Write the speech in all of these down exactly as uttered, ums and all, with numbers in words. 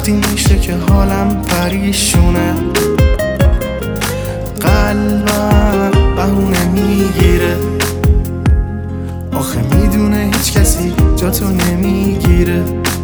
وقتی میشه که حالم پریشونه، قلبم بهونه میگیره. آخه میدونه هیچ کسی جاتو نمیگیره.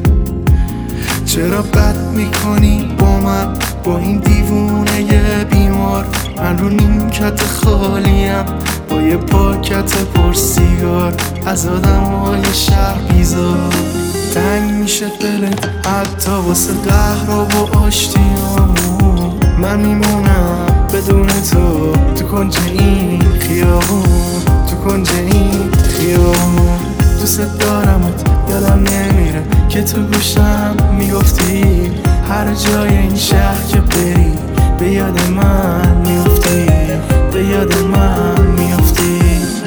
چرا بد میکنی با من، با این دیوونه یه بیمار؟ من رو نیمکت خالیم با یه پاکت پر سیگار، از آدم های شهر بیزار. تنگ میشه دلت حتی واسه قهر و آشتیامون. من میمونم بدون تو تو کنج این خیابون، تو کنج این خیابون. دوست دارمت یادم نمیره که تو گوشم میگفتی هر جای این شهر که بری به یاد من میفتی، به یاد من میفتی.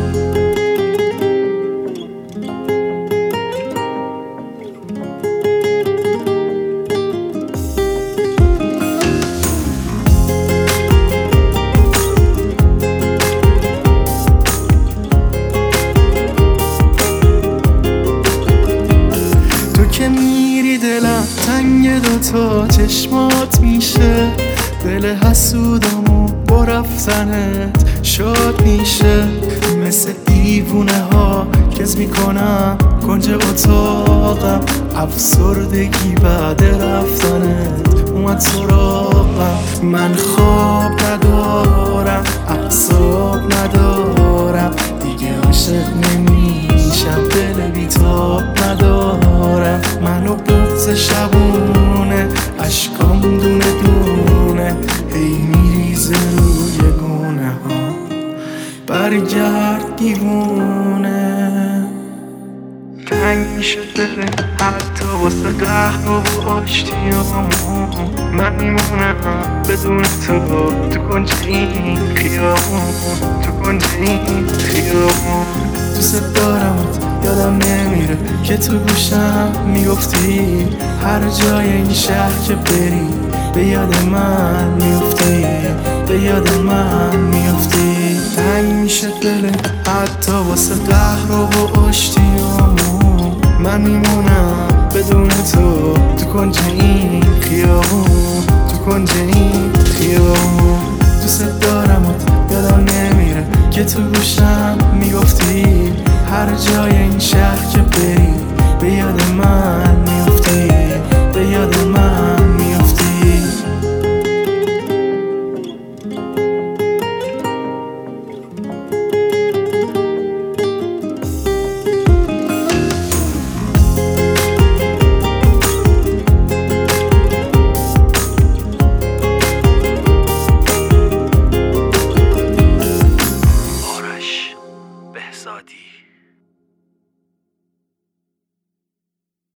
که میری دلم تنگ دوتا چشمات میشه، دل حسودمو با رفتنت شاد میشه. مثل دیوونه ها کز میکنم کنج اتاقم، افسردگی بعد رفتنت اومد سراغم. من خواب ندارم، اعصاب ندارم، دیگه عاشق نمیشم، دل بیتاب ندارم. منو بغض شبونه، اشکام دونه دونه هی میریزه روی گونه ها. برگرد دیوونه. تنگ میشه دل حتی واسه قهر و آشتیامون. من میمونم بدون تو تو کنج این خیابون، تو کنج این خیابون. دوست دارمت یادم نمیره که تو گوشم میگفتی هر جای این شهر که بری به یاد من میفتی، به یاد من میفتی. تنگ میشه دلت حتی واسه قهر و آشتیامون. من میمونم بدون تو تو کنج این خیابون، تو کنج این خیابون. دوست دارمت یادم نمیره که تو گوشم میگفتی هر جای این شهر که بری